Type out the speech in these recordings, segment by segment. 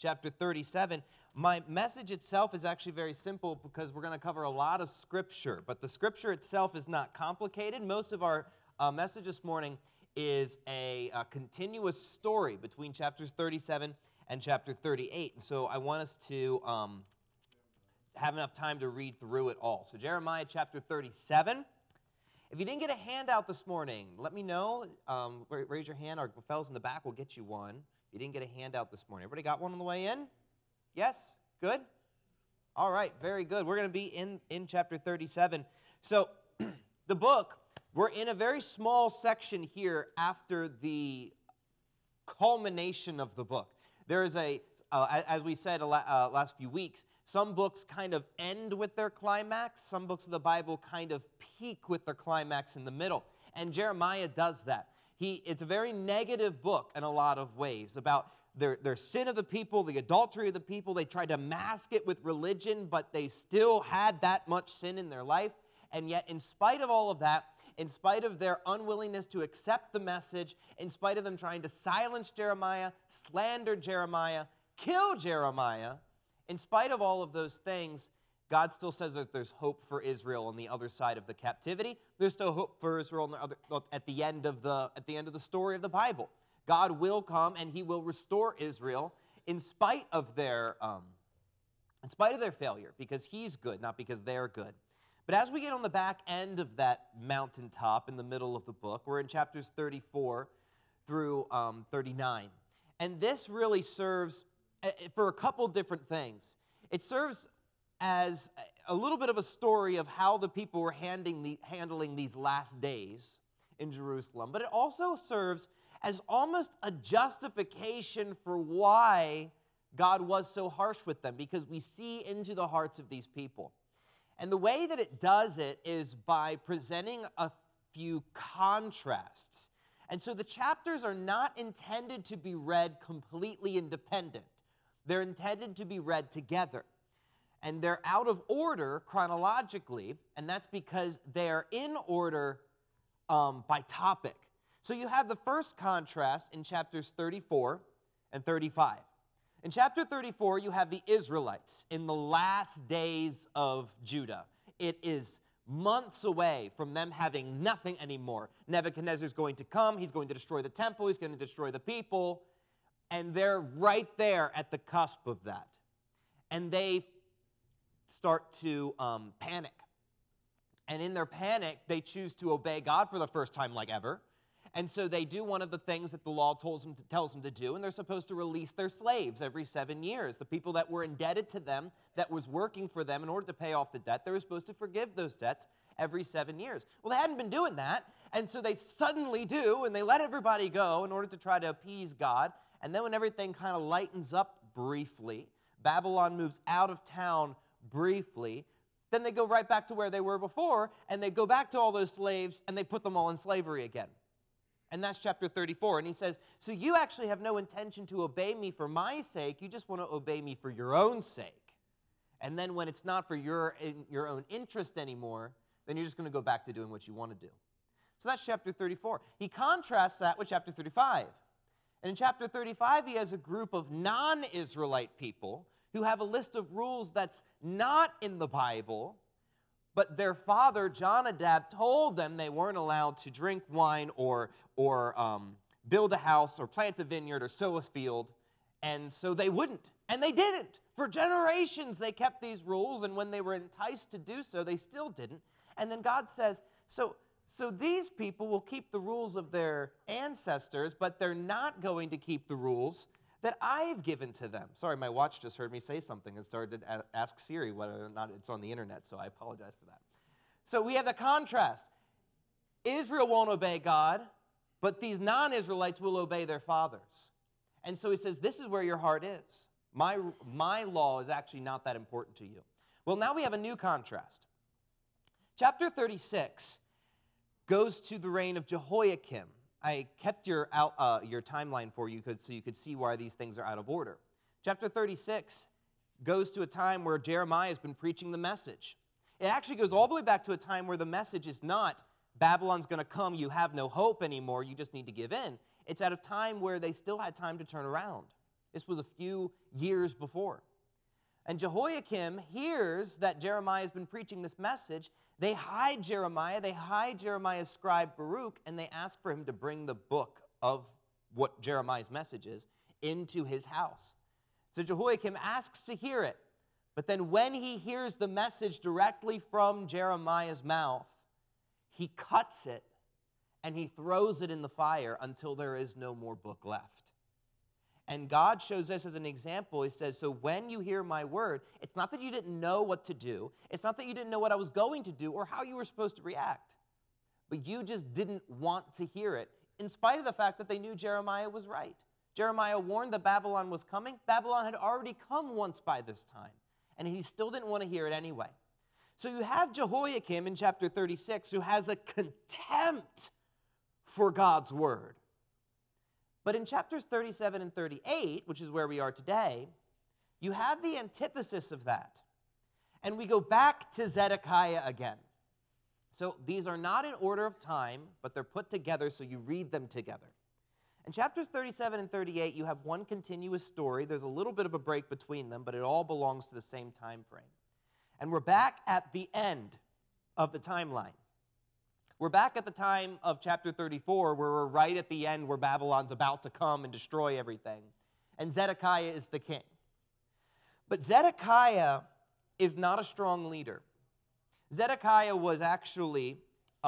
chapter 37. My message itself is actually very simple because we're going to cover a lot of Scripture, but the Scripture itself is not complicated. Most of our message this morning is a continuous story between chapters 37 and chapter 38, and so I want us to have enough time to read through it all. So Jeremiah chapter 37. If you didn't get a handout this morning, let me know. Raise your hand. Our fellows in the back will get you one. If you didn't get a handout this morning. Everybody got one on the way in? Yes? Good? All right, very good. We're going to be in chapter 37. So the book, we're in a very small section here after the culmination of the book. There is as we said last few weeks, some books kind of end with their climax. Some books of the Bible kind of peak with their climax in the middle. And Jeremiah does that. It's a very negative book in a lot of ways about their sin of the people, the adultery of the people. They tried to mask it with religion, but they still had that much sin in their life. And yet, in spite of all of that, in spite of their unwillingness to accept the message, in spite of them trying to silence Jeremiah, slander Jeremiah, kill Jeremiah, in spite of all of those things, God still says that there's hope for Israel on the other side of the captivity. There's still hope for Israel at the end of the story of the Bible. God will come and He will restore Israel in spite of their failure, because He's good, not because they're good. But as we get on the back end of that mountaintop in the middle of the book, we're in chapters 34 through 39, and this really serves for a couple different things. It serves as a little bit of a story of how the people were handling these last days in Jerusalem, but it also serves as almost a justification for why God was so harsh with them, because we see into the hearts of these people. And the way that it does it is by presenting a few contrasts. And so the chapters are not intended to be read completely independent. They're intended to be read together. And they're out of order chronologically, and that's because they're in order by topic. So you have the first contrast in chapters 34 and 35. In chapter 34, you have the Israelites in the last days of Judah. It is months away from them having nothing anymore. Nebuchadnezzar's going to come. He's going to destroy the temple. He's going to destroy the people. And they're right there at the cusp of that. And they start to panic. And in their panic, they choose to obey God for the first time like ever. And so they do one of the things that the law tells them to do, and they're supposed to release their slaves every 7 years. The people that were indebted to them, that was working for them in order to pay off the debt, they were supposed to forgive those debts every 7 years. Well, they hadn't been doing that, and so they suddenly do, and they let everybody go in order to try to appease God. And then when everything kind of lightens up briefly, Babylon moves out of town briefly, then they go right back to where they were before, and they go back to all those slaves, and they put them all in slavery again. And that's chapter 34. And he says, so you actually have no intention to obey me for my sake. You just want to obey me for your own sake. And then when it's not for your own interest anymore, then you're just going to go back to doing what you want to do. So that's chapter 34. He contrasts that with chapter 35. And in chapter 35, he has a group of non-Israelite people who have a list of rules that's not in the Bible, but their father, Jonadab, told them they weren't allowed to drink wine or build a house or plant a vineyard or sow a field, and so they wouldn't. And they didn't. For generations, they kept these rules, and when they were enticed to do so, they still didn't. And then God says, so these people will keep the rules of their ancestors, but they're not going to keep the rules that I've given to them. Sorry, my watch just heard me say something and started to ask Siri whether or not it's on the internet, so I apologize for that. So we have the contrast. Israel won't obey God, but these non-Israelites will obey their fathers. And so he says, this is where your heart is. My law is actually not that important to you. Well, now we have a new contrast. Chapter 36 goes to the reign of Jehoiakim. I kept your timeline for you so you could see why these things are out of order. Chapter 36 goes to a time where Jeremiah has been preaching the message. It actually goes all the way back to a time where the message is not, Babylon's going to come, you have no hope anymore, you just need to give in. It's at a time where they still had time to turn around. This was a few years before. And Jehoiakim hears that Jeremiah has been preaching this message. They hide Jeremiah. They hide Jeremiah's scribe Baruch, and they ask for him to bring the book of what Jeremiah's message is into his house. So Jehoiakim asks to hear it. But then when he hears the message directly from Jeremiah's mouth, he cuts it and he throws it in the fire until there is no more book left. And God shows us as an example. He says, so when you hear my word, it's not that you didn't know what to do. It's not that you didn't know what I was going to do or how you were supposed to react. But you just didn't want to hear it, in spite of the fact that they knew Jeremiah was right. Jeremiah warned that Babylon was coming. Babylon had already come once by this time. And he still didn't want to hear it anyway. So you have Jehoiakim in chapter 36 who has a contempt for God's word. But in chapters 37 and 38, which is where we are today, you have the antithesis of that. And we go back to Zedekiah again. So these are not in order of time, but they're put together so you read them together. In chapters 37 and 38, you have one continuous story. There's a little bit of a break between them, but it all belongs to the same time frame. And we're back at the end of the timeline. We're back at the time of chapter 34, where we're right at the end where Babylon's about to come and destroy everything. And Zedekiah is the king. But Zedekiah is not a strong leader. Zedekiah was actually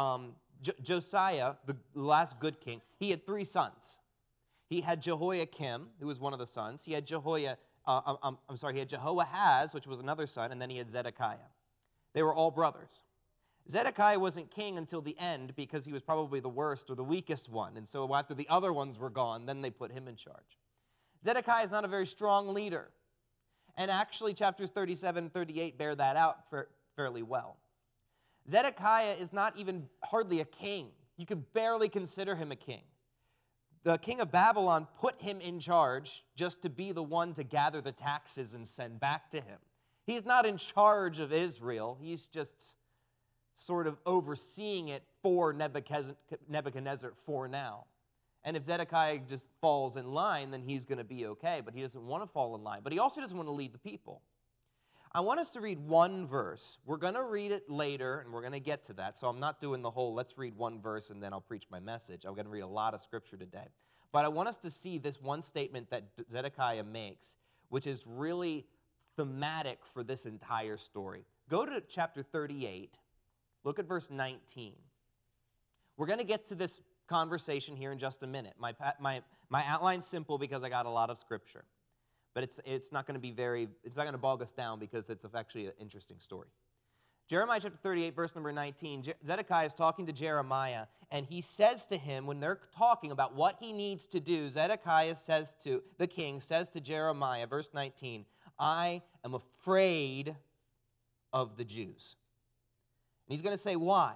Josiah, the last good king. He had 3 sons. He had Jehoiakim, who was one of the sons. He had he had Jehoahaz, which was another son, and then he had Zedekiah. They were all brothers. Zedekiah wasn't king until the end because he was probably the worst or the weakest one. And so after the other ones were gone, then they put him in charge. Zedekiah is not a very strong leader. And actually, chapters 37 and 38 bear that out fairly well. Zedekiah is not even hardly a king. You could barely consider him a king. The king of Babylon put him in charge just to be the one to gather the taxes and send back to him. He's not in charge of Israel. He's just sort of overseeing it for Nebuchadnezzar for now. And if Zedekiah just falls in line, then he's going to be okay, but he doesn't want to fall in line. But he also doesn't want to lead the people. I want us to read one verse. We're going to read it later, and we're going to get to that. So I'm not doing the whole, let's read one verse, and then I'll preach my message. I'm going to read a lot of scripture today. But I want us to see this one statement that Zedekiah makes, which is really thematic for this entire story. Go to chapter 38. Look at verse 19. We're going to get to this conversation here in just a minute. My outline's simple because I got a lot of scripture. But it's not going to bog us down because it's actually an interesting story. Jeremiah chapter 38, verse number 19, Zedekiah is talking to Jeremiah, and he says to him, when they're talking about what he needs to do, Zedekiah the king says to Jeremiah, verse 19, I am afraid of the Jews. And he's going to say why.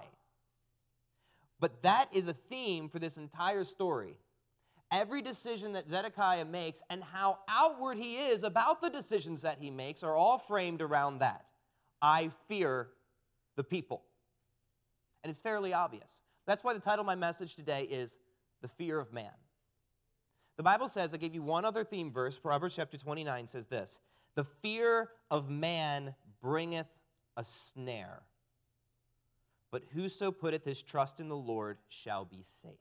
But that is a theme for this entire story. Every decision that Zedekiah makes and how outward he is about the decisions that he makes are all framed around that. I fear the people. And it's fairly obvious. That's why the title of my message today is The Fear of Man. The Bible says, I gave you one other theme verse, Proverbs chapter 29 says this, the fear of man bringeth a snare, but whoso putteth his trust in the Lord shall be safe.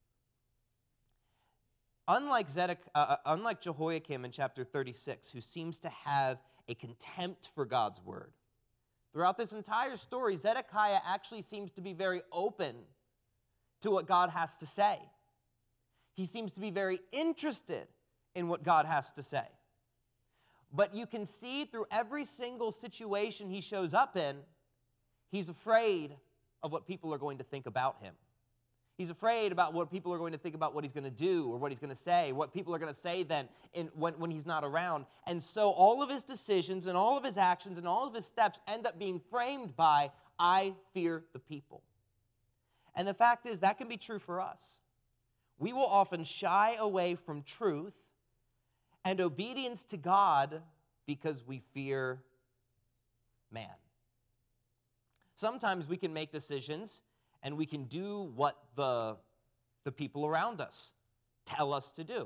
Unlike Jehoiakim in chapter 36, who seems to have a contempt for God's word, throughout this entire story, Zedekiah actually seems to be very open to what God has to say. He seems to be very interested in what God has to say. But you can see through every single situation he shows up in, he's afraid of what people are going to think about him. He's afraid about what people are going to think about what he's going to do or what he's going to say, what people are going to say then when he's not around. And so all of his decisions and all of his actions and all of his steps end up being framed by, I fear the people. And the fact is, that can be true for us. We will often shy away from truth and obedience to God because we fear man. Sometimes we can make decisions and we can do what the people around us tell us to do.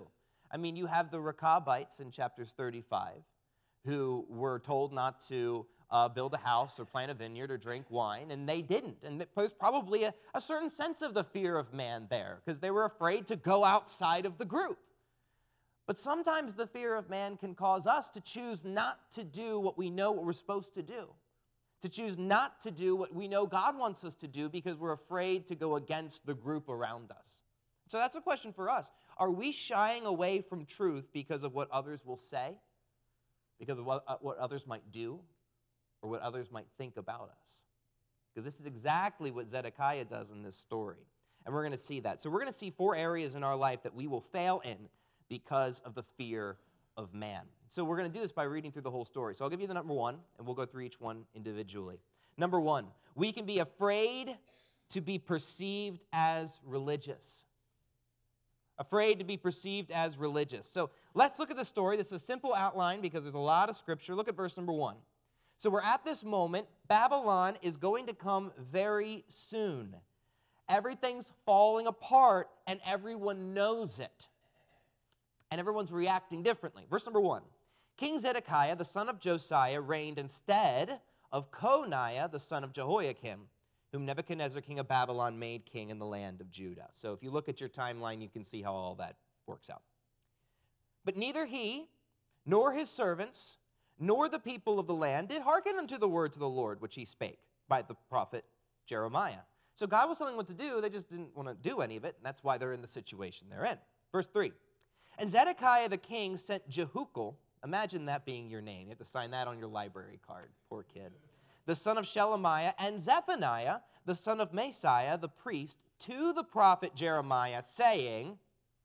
I mean, you have the Rechabites in chapters 35 who were told not to build a house or plant a vineyard or drink wine, and they didn't. And there's probably a certain sense of the fear of man there because they were afraid to go outside of the group. But sometimes the fear of man can cause us to choose not to do what we know what we're supposed to do, to choose not to do what we know God wants us to do because we're afraid to go against the group around us. So that's a question for us. Are we shying away from truth because of what others will say, because of what others might do, or what others might think about us? Because this is exactly what Zedekiah does in this story. And we're going to see that. So we're going to see 4 areas in our life that we will fail in because of the fear of man. So we're going to do this by reading through the whole story. So I'll give you the number 1, and we'll go through each one individually. Number 1, we can be afraid to be perceived as religious. Afraid to be perceived as religious. So let's look at the story. This is a simple outline because there's a lot of scripture. Look at verse number 1. So we're at this moment. Babylon is going to come very soon. Everything's falling apart, and everyone knows it. And everyone's reacting differently. Verse number 1. King Zedekiah, the son of Josiah, reigned instead of Coniah, the son of Jehoiakim, whom Nebuchadnezzar, king of Babylon, made king in the land of Judah. So if you look at your timeline, you can see how all that works out. But neither he, nor his servants, nor the people of the land did hearken unto the words of the Lord, which he spake by the prophet Jeremiah. So God was telling them what to do. They just didn't want to do any of it, and that's why they're in the situation they're in. Verse 3. And Zedekiah the king sent Jehukal, imagine that being your name. You have to sign that on your library card, poor kid. The son of Shelemiah, and Zephaniah, the son of Maaseiah, the priest, to the prophet Jeremiah, saying,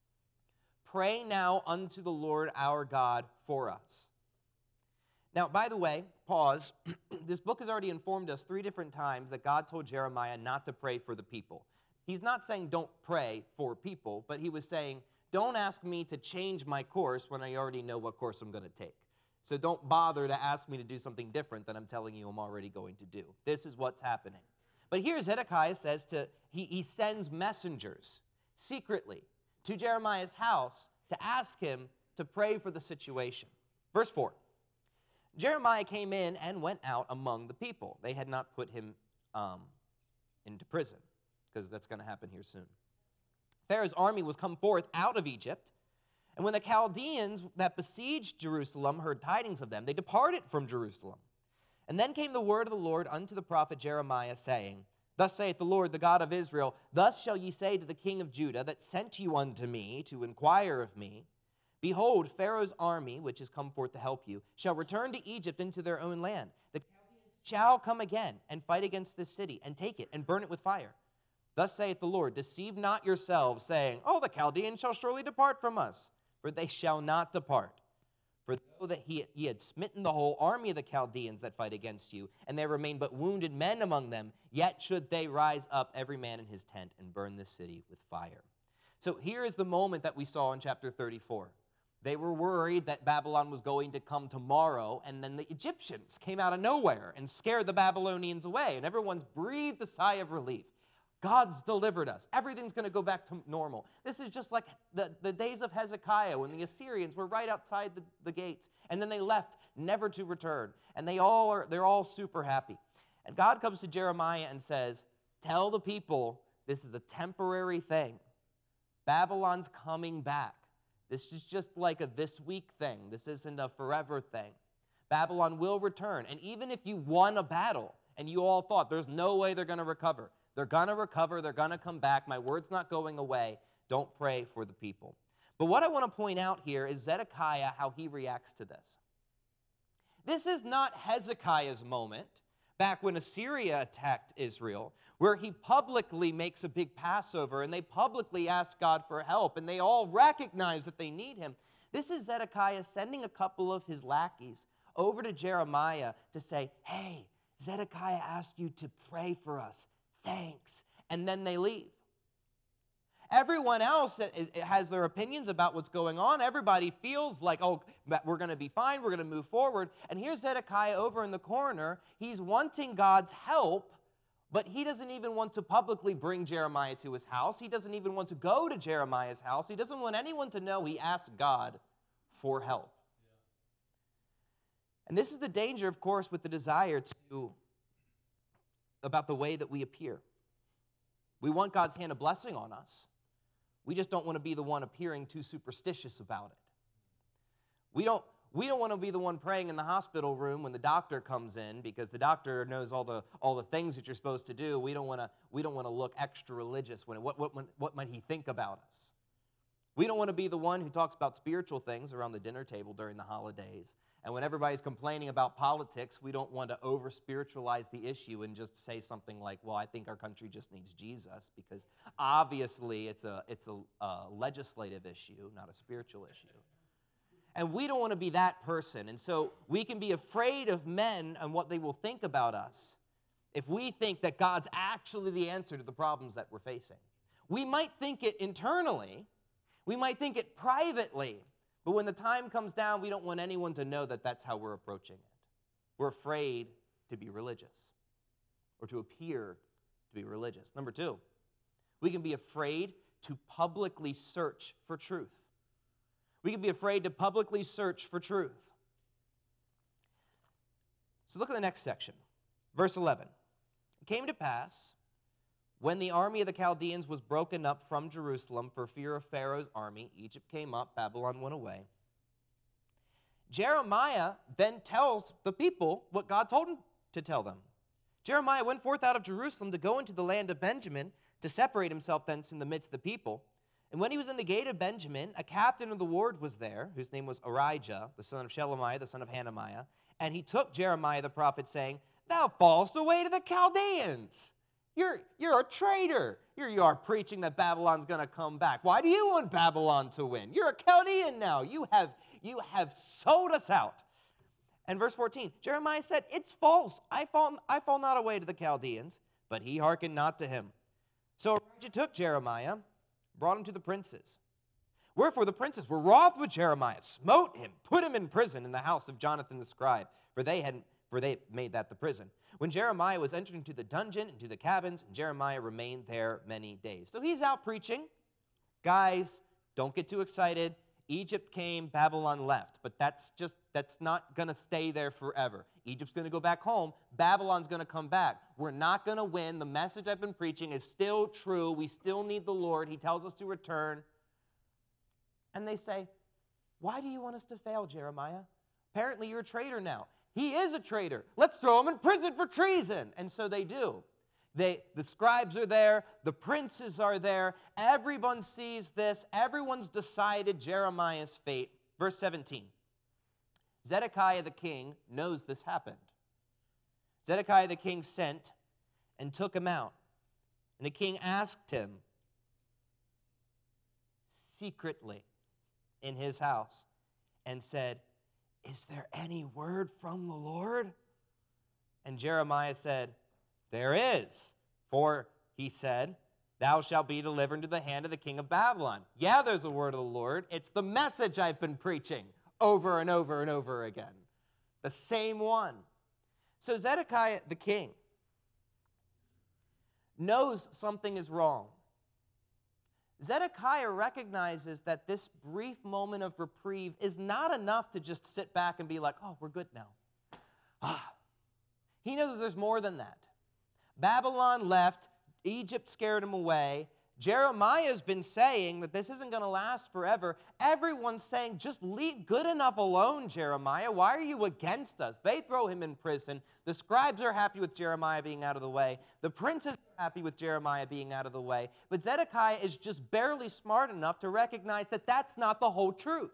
Pray now unto the Lord our God for us. Now, by the way, pause. This book has already informed us 3 different times that God told Jeremiah not to pray for the people. He's not saying don't pray for people, but he was saying, don't ask me to change my course when I already know what course I'm going to take. So don't bother to ask me to do something different than I'm telling you I'm already going to do. This is what's happening. But here Zedekiah says he sends messengers secretly to Jeremiah's house to ask him to pray for the situation. Verse 4. Jeremiah came in and went out among the people. They had not put him into prison, because that's going to happen here soon. Pharaoh's army was come forth out of Egypt, and when the Chaldeans that besieged Jerusalem heard tidings of them, they departed from Jerusalem. And then came the word of the Lord unto the prophet Jeremiah, saying, Thus saith the Lord, the God of Israel, Thus shall ye say to the king of Judah, that sent you unto me to inquire of me, Behold, Pharaoh's army, which is come forth to help you, shall return to Egypt into their own land. The Chaldeans shall come again and fight against this city, and take it, and burn it with fire. Thus saith the Lord, Deceive not yourselves, saying, Oh, the Chaldeans shall surely depart from us. For they shall not depart. For though that he had smitten the whole army of the Chaldeans that fight against you, and there remain but wounded men among them, yet should they rise up every man in his tent and burn this city with fire. So here is the moment that we saw in chapter 34. They were worried that Babylon was going to come tomorrow, and then the Egyptians came out of nowhere and scared the Babylonians away, and everyone's breathed a sigh of relief. God's delivered us. Everything's going to go back to normal. This is just like the days of Hezekiah when the Assyrians were right outside the gates, and then they left never to return, and they're all super happy. And God comes to Jeremiah and says, Tell the people this is a temporary thing. Babylon's coming back. This is just like a this week thing. This isn't a forever thing. Babylon will return. And even if you won a battle and you all thought there's no way they're going to recover, they're going to recover. They're going to come back. My word's not going away. Don't pray for the people. But what I want to point out here is Zedekiah, how he reacts to this. This is not Hezekiah's moment, back when Assyria attacked Israel, where he publicly makes a big Passover and they publicly ask God for help and they all recognize that they need him. This is Zedekiah sending a couple of his lackeys over to Jeremiah to say, Hey, Zedekiah asked you to pray for us. Thanks. And then they leave. Everyone else has their opinions about what's going on. Everybody feels like, oh, we're going to be fine. We're going to move forward. And here's Zedekiah over in the corner. He's wanting God's help But he doesn't even want to publicly bring Jeremiah to his house. He doesn't even want to go to Jeremiah's house. He doesn't want anyone to know he asked God for help. And this is the danger, of course, with the desire about the way that we appear. We want God's hand of blessing on us. We just don't want to be the one appearing too superstitious about it. We don't want to be the one praying in the hospital room when the doctor comes in, because the doctor knows all the things that you're supposed to do. We don't want to look extra religious. What might he think about us? We don't want to be the one who talks about spiritual things around the dinner table during the holidays. And when everybody's complaining about politics, we don't want to over-spiritualize the issue and just say something like, well, I think our country just needs Jesus, because obviously it's a legislative issue, not a spiritual issue. And we don't want to be that person. And so we can be afraid of men and what they will think about us if we think that God's actually the answer to the problems that we're facing. We might think it internally. We might think it privately. But when the time comes down, we don't want anyone to know that that's how we're approaching it. We're afraid to be religious or to appear to be religious. Number two, we can be afraid to publicly search for truth. We can be afraid to publicly search for truth. So look at the next section. Verse 11. It came to pass, when the army of the Chaldeans was broken up from Jerusalem for fear of Pharaoh's army, Egypt came up, Babylon went away. Jeremiah then tells the people what God told him to tell them. Jeremiah went forth out of Jerusalem to go into the land of Benjamin, to separate himself thence in the midst of the people. And when he was in the gate of Benjamin, a captain of the ward was there, whose name was Arijah, the son of Shelemiah, the son of Hananiah. And he took Jeremiah the prophet, saying, Thou fallest away to the Chaldeans. You're a traitor. Here you are preaching that Babylon's going to come back. Why do you want Babylon to win? You're a Chaldean now. You have sold us out. And verse 14, Jeremiah said, It's false. I fall not away to the Chaldeans. But he hearkened not to him. So Arijah took Jeremiah, brought him to the princes. Wherefore the princes were wroth with Jeremiah, smote him, put him in prison in the house of Jonathan the scribe, for they made that the prison. When Jeremiah was entered into the dungeon, into the cabins, and Jeremiah remained there many days. So he's out preaching. Guys, don't get too excited. Egypt came, Babylon left. But that's not going to stay there forever. Egypt's going to go back home. Babylon's going to come back. We're not going to win. The message I've been preaching is still true. We still need the Lord. He tells us to return. And they say, Why do you want us to fail, Jeremiah? Apparently you're a traitor now. He is a traitor. Let's throw him in prison for treason. And so they do. The scribes are there. The princes are there. Everyone sees this. Everyone's decided Jeremiah's fate. Verse 17. Zedekiah the king knows this happened. Zedekiah the king sent and took him out. And the king asked him secretly in his house and said, Is there any word from the Lord? And Jeremiah said, There is. For, he said, Thou shalt be delivered into the hand of the king of Babylon. Yeah, there's a word of the Lord. It's the message I've been preaching over and over and over again. The same one. So Zedekiah the king knows something is wrong. Zedekiah recognizes that this brief moment of reprieve is not enough to just sit back and be like, oh, we're good now. He knows there's more than that. Babylon left. Egypt scared him away. Jeremiah's been saying that this isn't going to last forever. Everyone's saying, just leave good enough alone, Jeremiah. Why are you against us? They throw him in prison. The scribes are happy with Jeremiah being out of the way. The princes are happy with Jeremiah being out of the way. But Zedekiah is just barely smart enough to recognize that that's not the whole truth.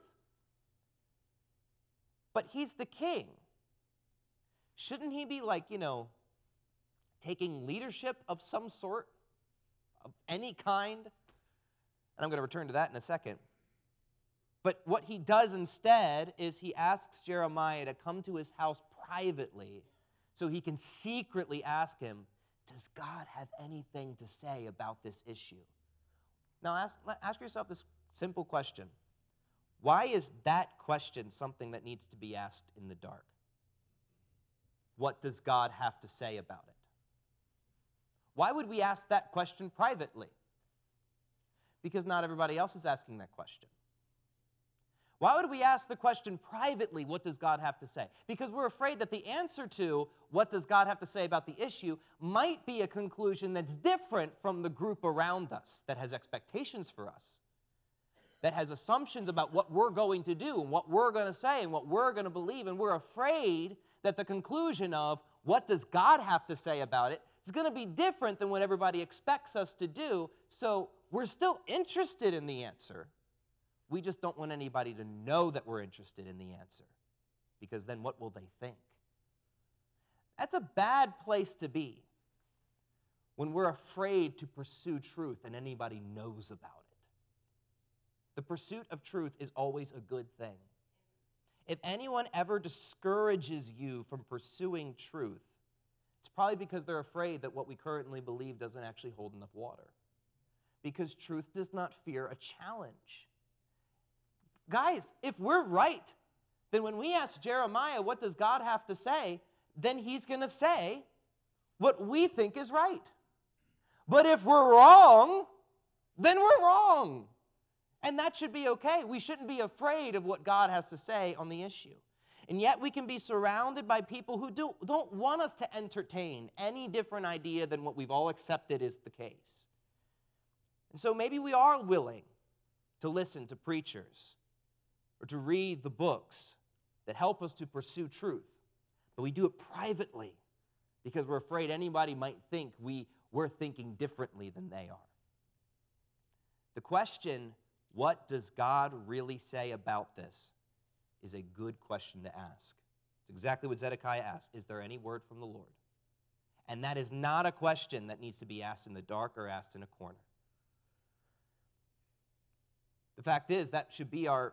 But he's the king. Shouldn't he be taking leadership of some sort? Of any kind? And I'm going to return to that in a second. But what he does instead is he asks Jeremiah to come to his house privately so he can secretly ask him, does God have anything to say about this issue? Now ask yourself this simple question. Why is that question something that needs to be asked in the dark? What does God have to say about it? Why would we ask that question privately? Because not everybody else is asking that question. Why would we ask the question privately, what does God have to say? Because we're afraid that the answer to what does God have to say about the issue might be a conclusion that's different from the group around us that has expectations for us, that has assumptions about what we're going to do and what we're going to say and what we're going to believe. And we're afraid that the conclusion of what does God have to say about it is going to be different than what everybody expects us to do. So we're still interested in the answer. We just don't want anybody to know that we're interested in the answer, because then what will they think? That's a bad place to be when we're afraid to pursue truth and anybody knows about it. The pursuit of truth is always a good thing. If anyone ever discourages you from pursuing truth, it's probably because they're afraid that what we currently believe doesn't actually hold enough water. Because truth does not fear a challenge. Guys, if we're right, then when we ask Jeremiah, what does God have to say, then he's going to say what we think is right. But if we're wrong, then we're wrong. And that should be okay. We shouldn't be afraid of what God has to say on the issue. And yet we can be surrounded by people who don't want us to entertain any different idea than what we've all accepted is the case. And so maybe we are willing to listen to preachers or to read the books that help us to pursue truth. But we do it privately because we're afraid anybody might think we're thinking differently than they are. The question, what does God really say about this, is a good question to ask. It's exactly what Zedekiah asked. Is there any word from the Lord? And that is not a question that needs to be asked in the dark or asked in a corner. The fact is, that should be our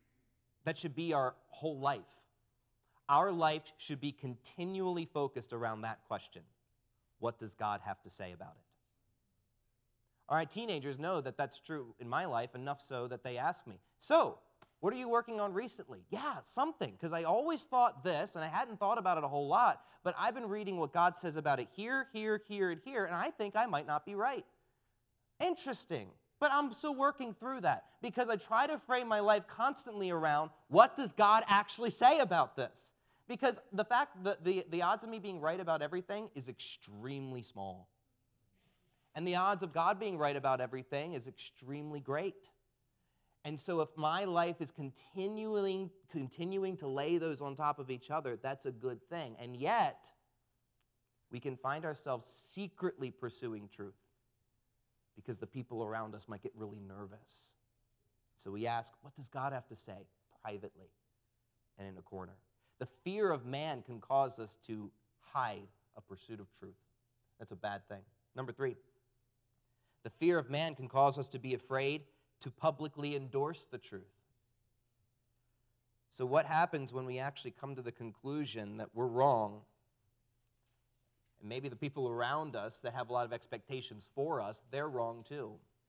whole life. Our life should be continually focused around that question. What does God have to say about it? All right, teenagers know that that's true in my life, enough so that they ask me, so, what are you working on recently? Yeah, something, because I always thought this, and I hadn't thought about it a whole lot, but I've been reading what God says about it here, here, here, and here, and I think I might not be right. Interesting. But I'm still working through that because I try to frame my life constantly around what does God actually say about this? Because the fact that the odds of me being right about everything is extremely small. And the odds of God being right about everything is extremely great. And so if my life is continuing to lay those on top of each other, that's a good thing. And yet, we can find ourselves secretly pursuing truth, because the people around us might get really nervous. So we ask, what does God have to say privately and in a corner? The fear of man can cause us to hide a pursuit of truth. That's a bad thing. Number 3, the fear of man can cause us to be afraid to publicly endorse the truth. So what happens when we actually come to the conclusion that we're wrong? And maybe the people around us that have a lot of expectations for us, they're wrong too.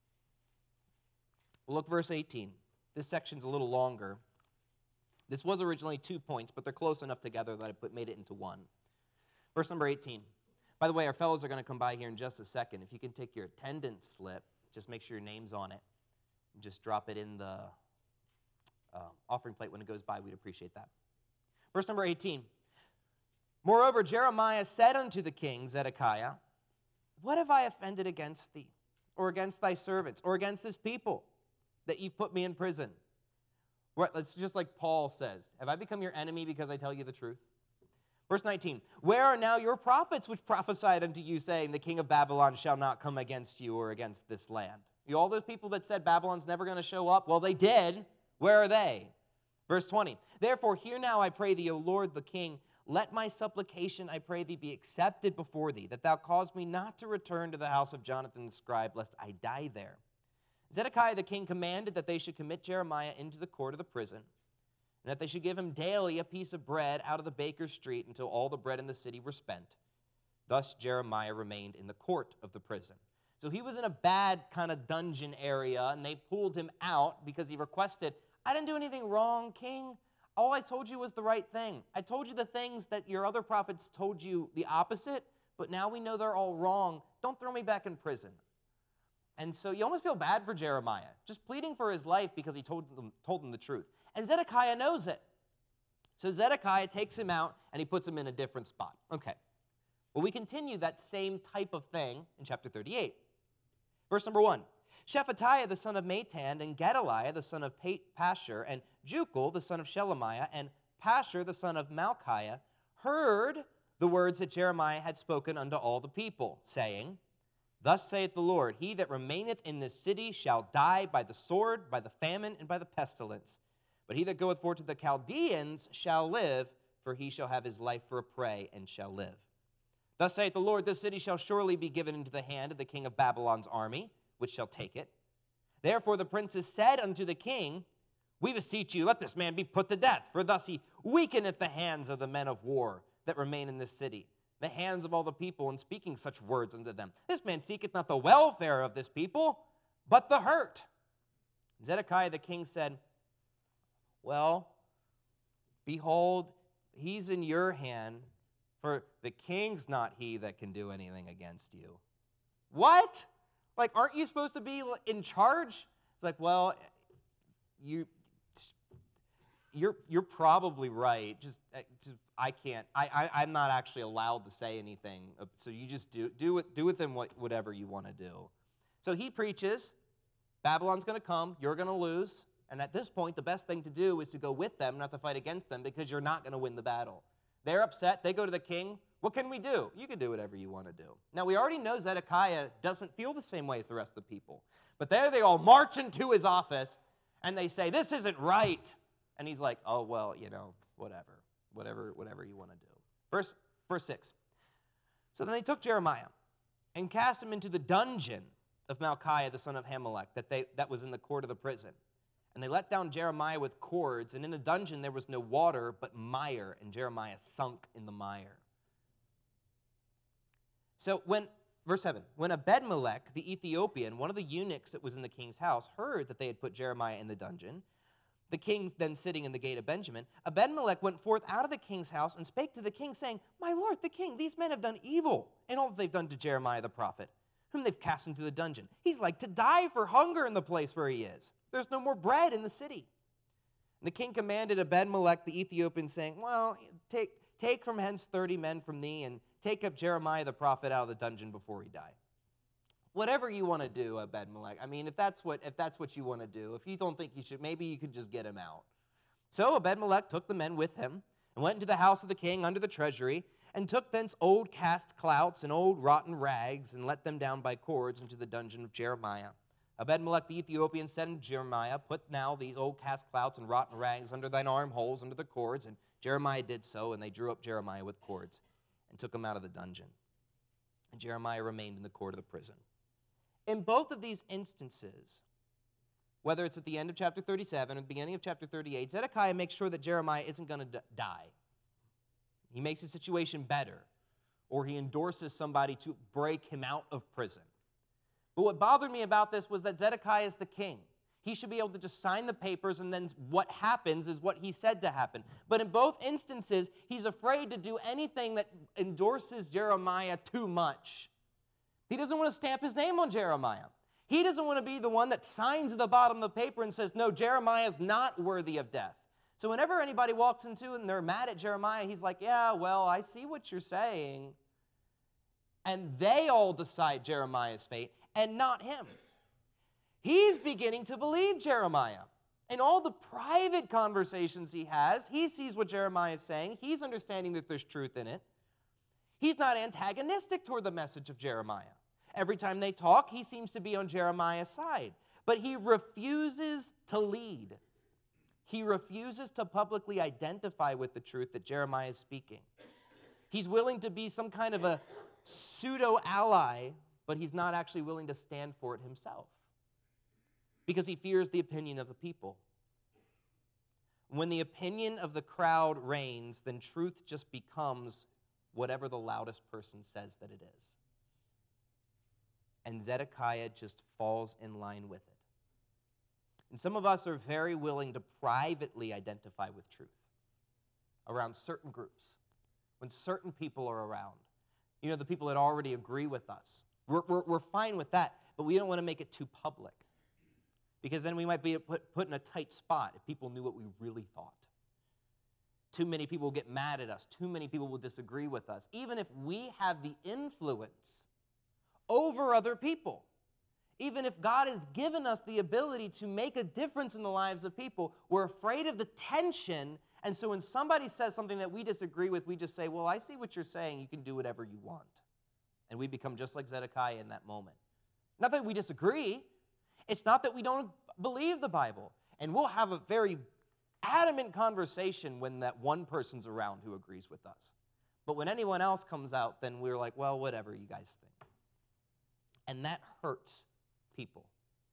Look, verse 18. This section's a little longer. This was originally 2 points, but they're close enough together that I made it into one. Verse number 18. By the way, our fellows are going to come by here in just a second. If you can take your attendance slip, just make sure your name's on it, and just drop it in the offering plate when it goes by. We'd appreciate that. Verse number 18. Moreover, Jeremiah said unto the king, Zedekiah, what have I offended against thee, or against thy servants, or against this people, that you've put me in prison? It's just like Paul says, have I become your enemy because I tell you the truth? Verse 19, where are now your prophets which prophesied unto you, saying, the king of Babylon shall not come against you or against this land? All those people that said Babylon's never going to show up, well, they did. Where are they? Verse 20, therefore hear now, I pray thee, O Lord the king, let my supplication, I pray thee, be accepted before thee, that thou cause me not to return to the house of Jonathan the scribe, lest I die there. Zedekiah the king commanded that they should commit Jeremiah into the court of the prison, and that they should give him daily a piece of bread out of the baker's street until all the bread in the city were spent. Thus Jeremiah remained in the court of the prison. So he was in a bad kind of dungeon area, and they pulled him out because he requested, I didn't do anything wrong, king. All I told you was the right thing. I told you the things that your other prophets told you the opposite, but now we know they're all wrong. Don't throw me back in prison. And so you almost feel bad for Jeremiah, just pleading for his life because he told them the truth. And Zedekiah knows it. So Zedekiah takes him out and he puts him in a different spot. Okay. Well, we continue that same type of thing in chapter 38. Verse number 1. Shephatiah the son of Matan, and Gedaliah the son of Pashur, and Jukal the son of Shelemiah, and Pashur the son of Malchiah heard the words that Jeremiah had spoken unto all the people, saying, Thus saith the Lord, He that remaineth in this city shall die by the sword, by the famine, and by the pestilence. But he that goeth forth to the Chaldeans shall live, for he shall have his life for a prey, and shall live. Thus saith the Lord, This city shall surely be given into the hand of the king of Babylon's army, which shall take it. Therefore the princes said unto the king, We beseech you, let this man be put to death, for thus he weakeneth the hands of the men of war that remain in this city, the hands of all the people, in speaking such words unto them. This man seeketh not the welfare of this people, but the hurt. Zedekiah the king said, Well, behold, he's in your hand, for the king's not he that can do anything against you. What? Like, aren't you supposed to be in charge? It's like, well, you're probably right. Just I can't. I'm not actually allowed to say anything. So you just do with them whatever you want to do. So he preaches, Babylon's going to come. You're going to lose. And at this point, the best thing to do is to go with them, not to fight against them, because you're not going to win the battle. They're upset. They go to the king. What can we do? You can do whatever you want to do. Now, we already know Zedekiah doesn't feel the same way as the rest of the people. But there they all march into his office, and they say, This isn't right. And he's like, oh, well, whatever you want to do. Verse 6. So then they took Jeremiah and cast him into the dungeon of Malchiah, the son of Hamelech, that was in the court of the prison. And they let down Jeremiah with cords, and in the dungeon there was no water, but mire, and Jeremiah sunk in the mire. So verse 7, when Ebed-Melech, the Ethiopian, one of the eunuchs that was in the king's house, heard that they had put Jeremiah in the dungeon, the king then sitting in the gate of Benjamin, Ebed-Melech went forth out of the king's house and spake to the king, saying, My lord, the king, these men have done evil in all that they've done to Jeremiah the prophet, whom they've cast into the dungeon. He's like to die for hunger in the place where he is. There's no more bread in the city. And the king commanded Ebed-Melech the Ethiopian, saying, Well, take from hence 30 men from thee, and take up Jeremiah the prophet out of the dungeon before he die. Whatever you want to do, Ebed-Melech. I mean, if that's what you want to do, if you don't think you should, maybe you could just get him out. So Ebed-Melech took the men with him and went into the house of the king under the treasury, and took thence old cast clouts and old rotten rags, and let them down by cords into the dungeon of Jeremiah. Ebed-Melech the Ethiopian said unto Jeremiah, Put now these old cast clouts and rotten rags under thine armholes, under the cords. And Jeremiah did so, and they drew up Jeremiah with cords and took him out of the dungeon. And Jeremiah remained in the court of the prison. In both of these instances, whether it's at the end of chapter 37 or the beginning of chapter 38, Zedekiah makes sure that Jeremiah isn't going to die. He makes the situation better, or he endorses somebody to break him out of prison. But what bothered me about this was that Zedekiah is the king. He should be able to just sign the papers, and then what happens is what he said to happen. But in both instances, he's afraid to do anything that endorses Jeremiah too much. He doesn't want to stamp his name on Jeremiah. He doesn't want to be the one that signs at the bottom of the paper and says, no, Jeremiah is not worthy of death. So whenever anybody walks into it and they're mad at Jeremiah, he's like, yeah, well, I see what you're saying. And they all decide Jeremiah's fate and not him. He's beginning to believe Jeremiah. In all the private conversations he has, he sees what Jeremiah is saying. He's understanding that there's truth in it. He's not antagonistic toward the message of Jeremiah. Every time they talk, he seems to be on Jeremiah's side. But he refuses to lead. He refuses to publicly identify with the truth that Jeremiah is speaking. He's willing to be some kind of a pseudo-ally, but he's not actually willing to stand for it himself because he fears the opinion of the people. When the opinion of the crowd reigns, then truth just becomes whatever the loudest person says that it is. And Zedekiah just falls in line with it. And some of us are very willing to privately identify with truth around certain groups, when certain people are around. the people that already agree with us. We're fine with that, but we don't want to make it too public, because then we might be put in a tight spot if people knew what we really thought. Too many people will get mad at us. Too many people will disagree with us, even if we have the influence over other people. Even if God has given us the ability to make a difference in the lives of people, we're afraid of the tension. And so when somebody says something that we disagree with, we just say, well, I see what you're saying. You can do whatever you want. And we become just like Zedekiah in that moment. Not that we disagree. It's not that we don't believe the Bible. And we'll have a very adamant conversation when that one person's around who agrees with us. But when anyone else comes out, then we're like, well, whatever you guys think. And that hurts people.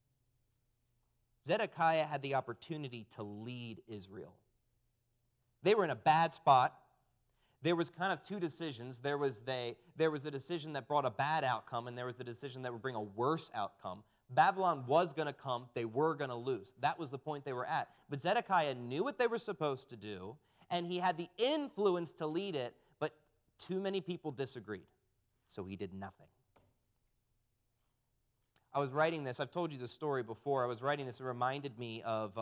Zedekiah had the opportunity to lead Israel. They were in a bad spot. There was kind of two decisions. There was a decision that brought a bad outcome, and there was a decision that would bring a worse outcome. Babylon was going to come. They were going to lose. That was the point they were at. But Zedekiah knew what they were supposed to do, and he had the influence to lead it, but too many people disagreed, so he did nothing. I was writing this. I've told you this story before. I was writing this. It reminded me of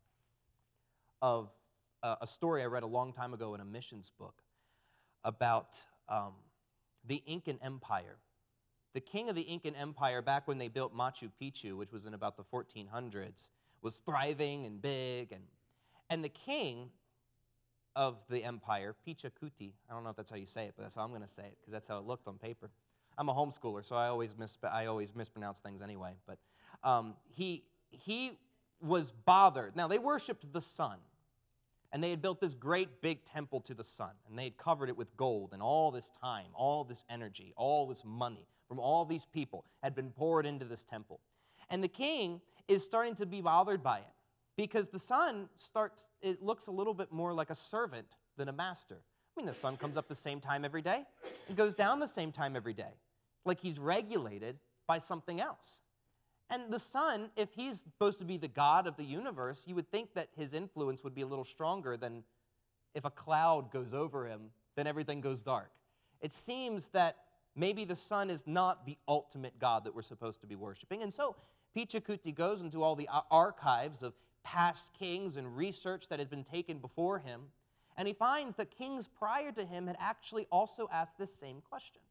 a story I read a long time ago in a missions book about the Incan Empire. The king of the Incan Empire, back when they built Machu Picchu, which was in about the 1400s, was thriving and big. And the king of the empire, Pichacuti, I don't know if that's how you say it, but that's how I'm going to say it, because that's how it looked on paper. I'm a homeschooler, so I always mispronounce things anyway. But he was bothered. Now, they worshipped the sun. And they had built this great big temple to the sun. And they had covered it with gold. And all this time, all this energy, all this money from all these people had been poured into this temple. And the king is starting to be bothered by it, because the sun it looks a little bit more like a servant than a master. I mean, the sun comes up the same time every day and goes down the same time every day. Like he's regulated by something else. And the sun, if he's supposed to be the God of the universe, you would think that his influence would be a little stronger than if a cloud goes over him, then everything goes dark. It seems that maybe the sun is not the ultimate God that we're supposed to be worshiping. And so Pichacuti goes into all the archives of past kings and research that had been taken before him, and he finds that kings prior to him had actually also asked this same question.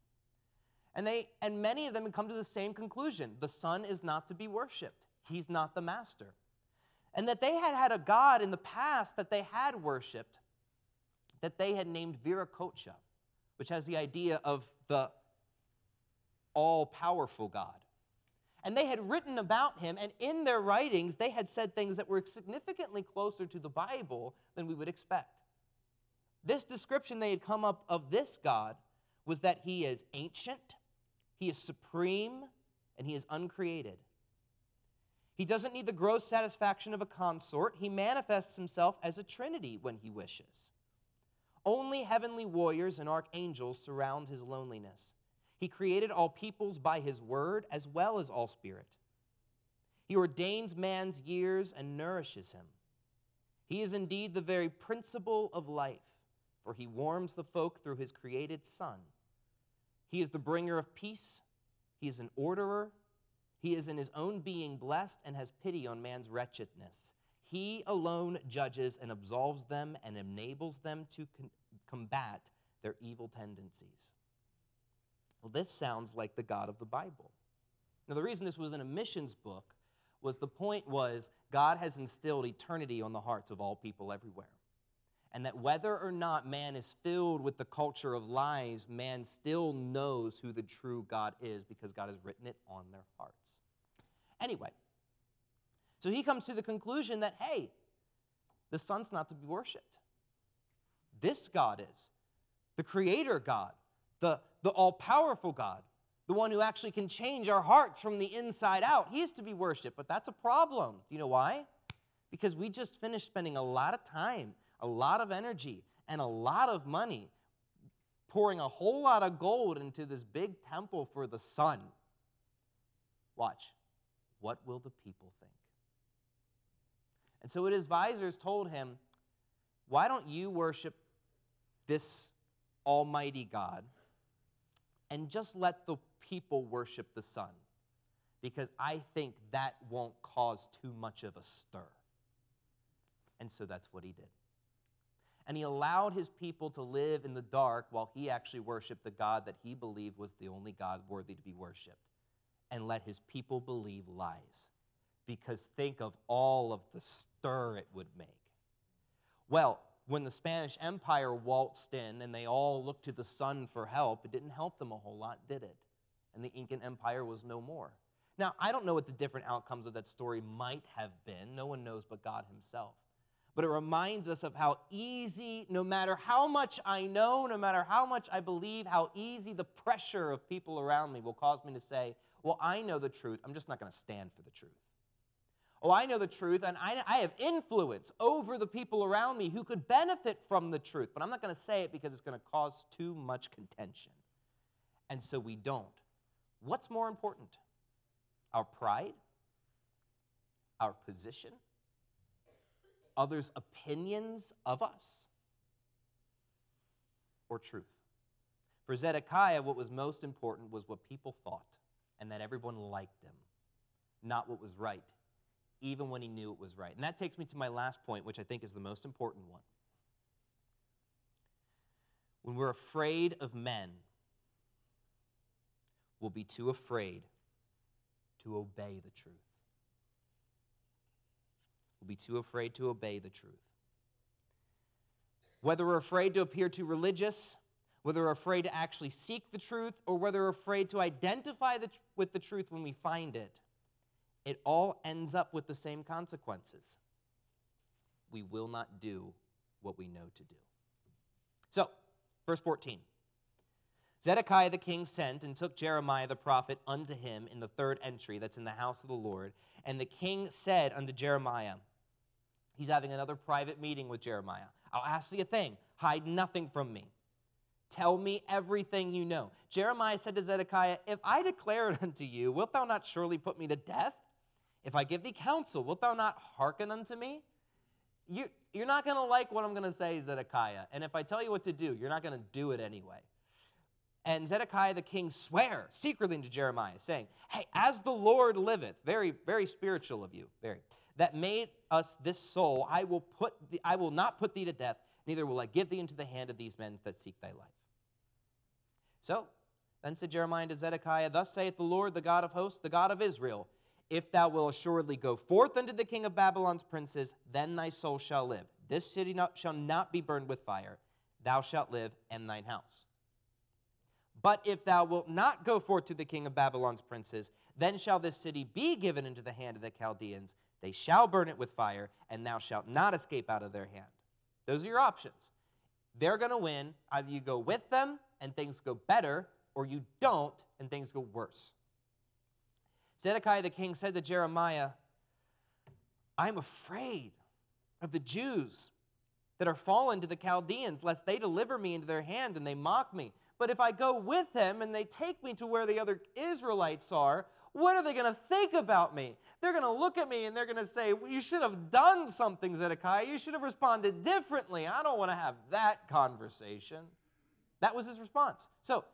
And many of them had come to the same conclusion. The sun is not to be worshipped. He's not the master. And that they had a god in the past that they had worshipped, that they had named Viracocha, which has the idea of the all-powerful God. And they had written about him, and in their writings, they had said things that were significantly closer to the Bible than we would expect. This description they had come up of this God was that he is ancient, he is supreme, and he is uncreated. He doesn't need the gross satisfaction of a consort. He manifests himself as a trinity when he wishes. Only heavenly warriors and archangels surround his loneliness. He created all peoples by his word as well as all spirit. He ordains man's years and nourishes him. He is indeed the very principle of life, for he warms the folk through his created Son. He is the bringer of peace. He is an orderer. He is in his own being blessed and has pity on man's wretchedness. He alone judges and absolves them and enables them to combat their evil tendencies. Well, this sounds like the God of the Bible. Now, the reason this was in a missions book was the point was God has instilled eternity on the hearts of all people everywhere. And that whether or not man is filled with the culture of lies, man still knows who the true God is because God has written it on their hearts. Anyway, so he comes to the conclusion that, hey, the sun's not to be worshipped. This God is, the creator God, the all-powerful God, the one who actually can change our hearts from the inside out. He is to be worshipped, but that's a problem. Do you know why? Because we just finished spending a lot of time, a lot of energy, and a lot of money pouring a whole lot of gold into this big temple for the sun. Watch. What will the people think? And so his advisors told him, why don't you worship this almighty God, and just let the people worship the sun, because I think that won't cause too much of a stir. And so that's what he did. And he allowed his people to live in the dark while he actually worshiped the God that he believed was the only God worthy to be worshiped, and let his people believe lies. Because think of all of the stir it would make. Well, when the Spanish Empire waltzed in and they all looked to the sun for help, it didn't help them a whole lot, did it? And the Incan Empire was no more. Now, I don't know what the different outcomes of that story might have been. No one knows but God himself. But it reminds us of how easy, no matter how much I know, no matter how much I believe, how easy the pressure of people around me will cause me to say, well, I know the truth, I'm just not going to stand for the truth. Oh, I know the truth, and I have influence over the people around me who could benefit from the truth, but I'm not going to say it because it's going to cause too much contention. And so we don't. What's more important? Our pride? Our position? Others' opinions of us? Or truth? For Zedekiah, what was most important was what people thought, and that everyone liked him, not what was right, even when he knew it was right. And that takes me to my last point, which I think is the most important one. When we're afraid of men, we'll be too afraid to obey the truth. We'll be too afraid to obey the truth. Whether we're afraid to appear too religious, whether we're afraid to actually seek the truth, or whether we're afraid to identify with the truth when we find it, it all ends up with the same consequences. We will not do what we know to do. So, verse 14. Zedekiah the king sent and took Jeremiah the prophet unto him in the third entry that's in the house of the Lord. And the king said unto Jeremiah, he's having another private meeting with Jeremiah. I'll ask thee a thing. Hide nothing from me. Tell me everything you know. Jeremiah said to Zedekiah, if I declare it unto you, wilt thou not surely put me to death? If I give thee counsel, wilt thou not hearken unto me? You're not going to like what I'm going to say, Zedekiah. And if I tell you what to do, you're not going to do it anyway. And Zedekiah the king sware secretly unto Jeremiah, saying, hey, as the Lord liveth, very, very spiritual of you, very, that made us this soul, I will not put thee to death, neither will I give thee into the hand of these men that seek thy life. So then said Jeremiah to Zedekiah, thus saith the Lord, the God of hosts, the God of Israel, if thou wilt assuredly go forth unto the king of Babylon's princes, then thy soul shall live. This city shall not be burned with fire. Thou shalt live, and thine house. But if thou wilt not go forth to the king of Babylon's princes, then shall this city be given into the hand of the Chaldeans. They shall burn it with fire, and thou shalt not escape out of their hand. Those are your options. They're going to win. Either you go with them, and things go better, or you don't, and things go worse. Zedekiah the king said to Jeremiah, I am afraid of the Jews that are fallen to the Chaldeans, lest they deliver me into their hand and they mock me. But if I go with them and they take me to where the other Israelites are, what are they going to think about me? They're going to look at me and they're going to say, well, you should have done something, Zedekiah. You should have responded differently. I don't want to have that conversation. That was his response. So,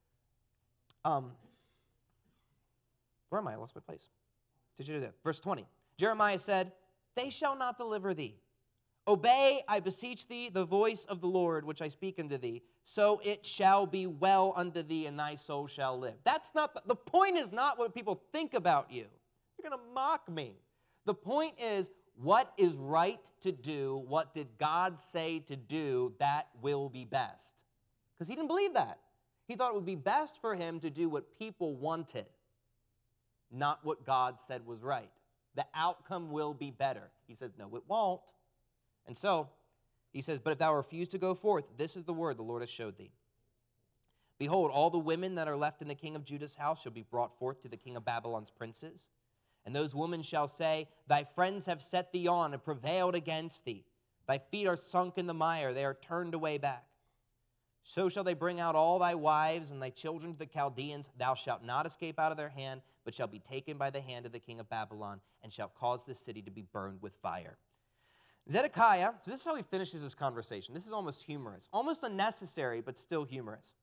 where am I? I lost my place. Verse 20. Jeremiah said, they shall not deliver thee. Obey, I beseech thee, the voice of the Lord, which I speak unto thee. So it shall be well unto thee, and thy soul shall live. That's not, the point is not what people think about you. They're going to mock me. The point is, what is right to do? What did God say to do? That will be best. Because he didn't believe that. He thought it would be best for him to do what people wanted, not what God said was right. The outcome will be better. He says, no, it won't. And so, he says, but if thou refuse to go forth, this is the word the Lord has showed thee. Behold, all the women that are left in the king of Judah's house shall be brought forth to the king of Babylon's princes. And those women shall say, thy friends have set thee on and prevailed against thee. Thy feet are sunk in the mire, they are turned away back. So shall they bring out all thy wives and thy children to the Chaldeans. Thou shalt not escape out of their hand, but shall be taken by the hand of the king of Babylon, and shall cause this city to be burned with fire. Zedekiah, so this is how he finishes his conversation. This is almost humorous, almost unnecessary, but still humorous.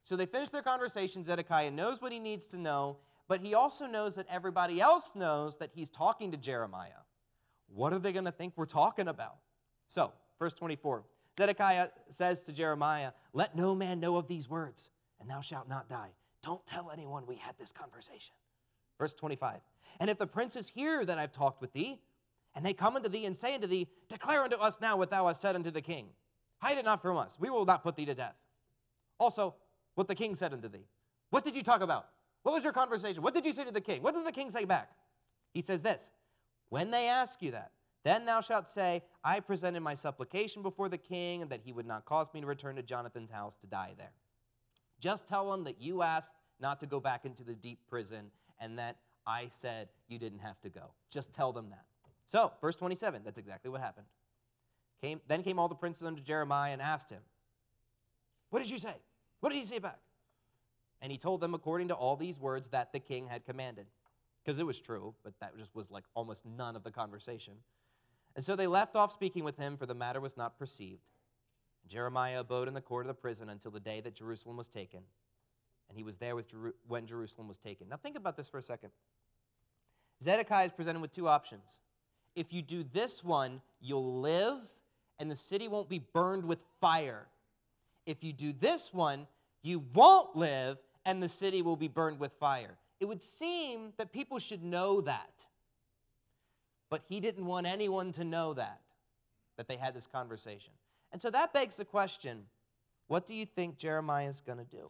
So they finish their conversation. Zedekiah knows what he needs to know, but he also knows that everybody else knows that he's talking to Jeremiah. What are they going to think we're talking about? So, verse 24, Zedekiah says to Jeremiah, "Let no man know of these words, and thou shalt not die. Don't tell anyone we had this conversation." Verse 25, "And if the princes hear that I've talked with thee, and they come unto thee and say unto thee, Declare unto us now what thou hast said unto the king. Hide it not from us. We will not put thee to death. Also, what the king said unto thee. What did you talk about? What was your conversation? What did you say to the king? What did the king say back?" He says this, "When they ask you that, then thou shalt say, I presented my supplication before the king, and that he would not cause me to return to Jonathan's house to die there. Just tell him that you asked not to go back into the deep prison, and that I said you didn't have to go. Just tell them that." So, verse 27, that's exactly what happened. Then came all the princes unto Jeremiah and asked him, "What did you say? What did he say back?" And he told them according to all these words that the king had commanded. Because it was true, but that just was like almost none of the conversation. And so they left off speaking with him, for the matter was not perceived. Jeremiah abode in the court of the prison until the day that Jerusalem was taken. And he was there when Jerusalem was taken. Now think about this for a second. Zedekiah is presented with two options. If you do this one, you'll live, and the city won't be burned with fire. If you do this one, you won't live, and the city will be burned with fire. It would seem that people should know that. But he didn't want anyone to know that they had this conversation. And so that begs the question, what do you think Jeremiah is going to do?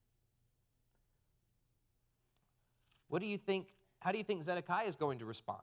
How do you think Zedekiah is going to respond?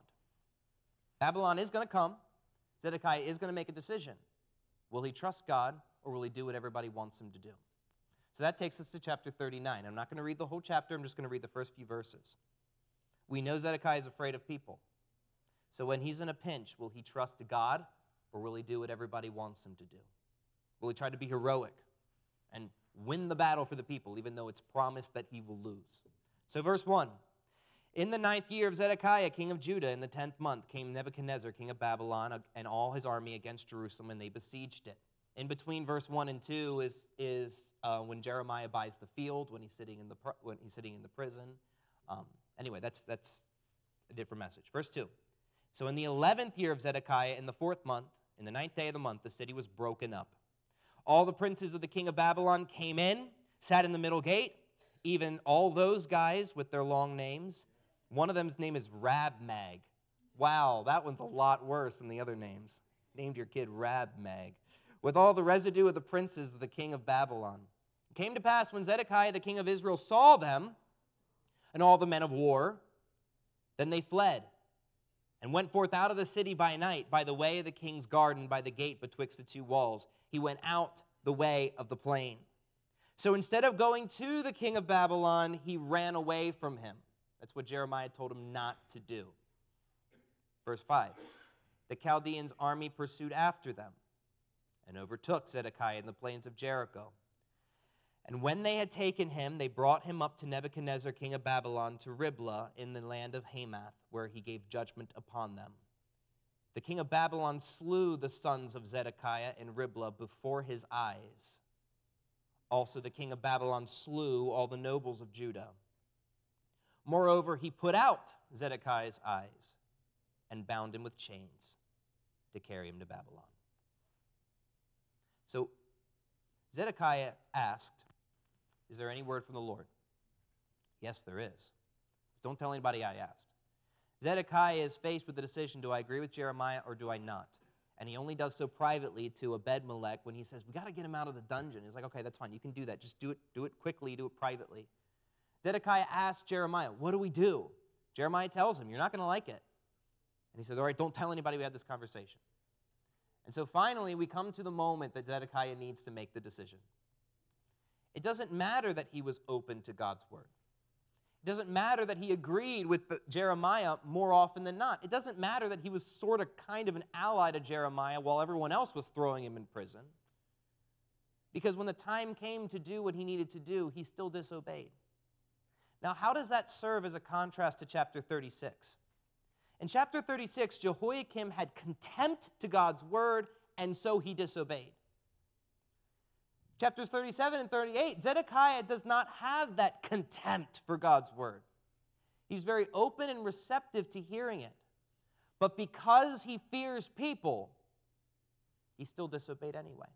Babylon is going to come. Zedekiah is going to make a decision. Will he trust God, or will he do what everybody wants him to do? So that takes us to chapter 39. I'm not going to read the whole chapter. I'm just going to read the first few verses. We know Zedekiah is afraid of people. So when he's in a pinch, will he trust God, or will he do what everybody wants him to do? Will he try to be heroic and win the battle for the people, even though it's promised that he will lose? So verse 1, "In the 9th year of Zedekiah, king of Judah, in the 10th month, came Nebuchadnezzar, king of Babylon, and all his army against Jerusalem, and they besieged it." In between verse 1 and 2 is when Jeremiah buys the field, when he's sitting in the prison. Anyway, that's a different message. Verse 2, "So in the 11th year of Zedekiah, in the 4th month, in the 9th day of the month, the city was broken up. All the princes of the king of Babylon came in, sat in the middle gate, even all those guys with their long names. One of them's name is Rabmag. Wow, that one's a lot worse than the other names. Named your kid Rabmag. With all the residue of the princes of the king of Babylon. It came to pass when Zedekiah the king of Israel saw them, and all the men of war, then they fled, and went forth out of the city by night, by the way of the king's garden, by the gate betwixt the two walls. He went out the way of the plain. So instead of going to the king of Babylon, he ran away from him." That's what Jeremiah told him not to do. Verse 5, "The Chaldeans' army pursued after them, and overtook Zedekiah in the plains of Jericho. And when they had taken him, they brought him up to Nebuchadnezzar, king of Babylon, to Riblah in the land of Hamath, where he gave judgment upon them. The king of Babylon slew the sons of Zedekiah in Riblah before his eyes. Also the king of Babylon slew all the nobles of Judah. Moreover, he put out Zedekiah's eyes and bound him with chains to carry him to Babylon." So Zedekiah asked, "Is there any word from the Lord?" Yes, there is. Don't tell anybody I asked. Zedekiah is faced with the decision, do I agree with Jeremiah or do I not? And he only does so privately to Ebed-Melech when he says, we got to get him out of the dungeon. He's like, okay, that's fine. You can do that. Just do it quickly, do it privately. Zedekiah asks Jeremiah, what do we do? Jeremiah tells him, you're not going to like it. And he says, all right, don't tell anybody we had this conversation. And so finally, we come to the moment that Zedekiah needs to make the decision. It doesn't matter that he was open to God's word. It doesn't matter that he agreed with Jeremiah more often than not. It doesn't matter that he was sort of kind of an ally to Jeremiah while everyone else was throwing him in prison. Because when the time came to do what he needed to do, he still disobeyed. Now, how does that serve as a contrast to chapter 36? In chapter 36, Jehoiakim had contempt to God's word, and so he disobeyed. Chapters 37 and 38, Zedekiah does not have that contempt for God's word. He's very open and receptive to hearing it. But because he fears people, he still disobeyed anyway.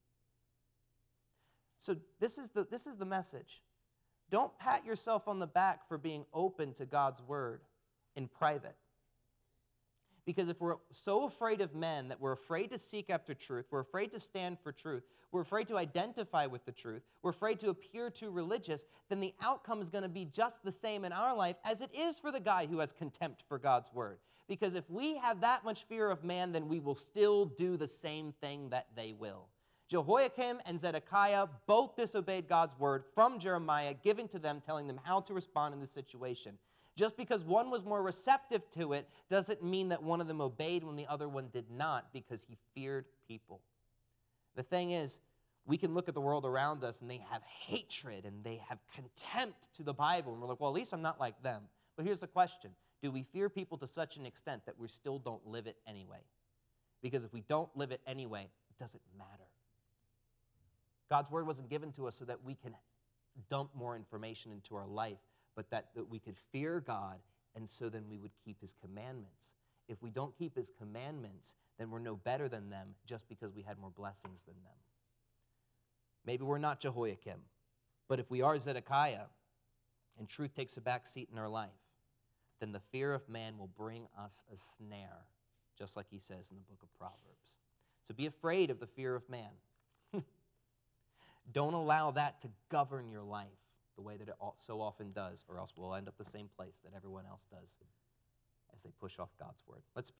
So this is the message. Don't pat yourself on the back for being open to God's word in private. Because if we're so afraid of men that we're afraid to seek after truth, we're afraid to stand for truth, we're afraid to identify with the truth, we're afraid to appear too religious, then the outcome is going to be just the same in our life as it is for the guy who has contempt for God's word. Because if we have that much fear of man, then we will still do the same thing that they will. Jehoiakim and Zedekiah both disobeyed God's word from Jeremiah, given to them, telling them how to respond in this situation. Just because one was more receptive to it doesn't mean that one of them obeyed when the other one did not, because he feared people. The thing is, we can look at the world around us and they have hatred and they have contempt to the Bible. And we're like, well, at least I'm not like them. But here's the question. Do we fear people to such an extent that we still don't live it anyway? Because if we don't live it anyway, it doesn't matter. God's word wasn't given to us so that we can dump more information into our life, but that we could fear God, and so then we would keep his commandments. If we don't keep his commandments, then we're no better than them just because we had more blessings than them. Maybe we're not Jehoiakim, but if we are Zedekiah, and truth takes a back seat in our life, then the fear of man will bring us a snare, just like he says in the book of Proverbs. So be afraid of the fear of man. Don't allow that to govern your life the way that it so often does, or else we'll end up the same place that everyone else does as they push off God's word. Let's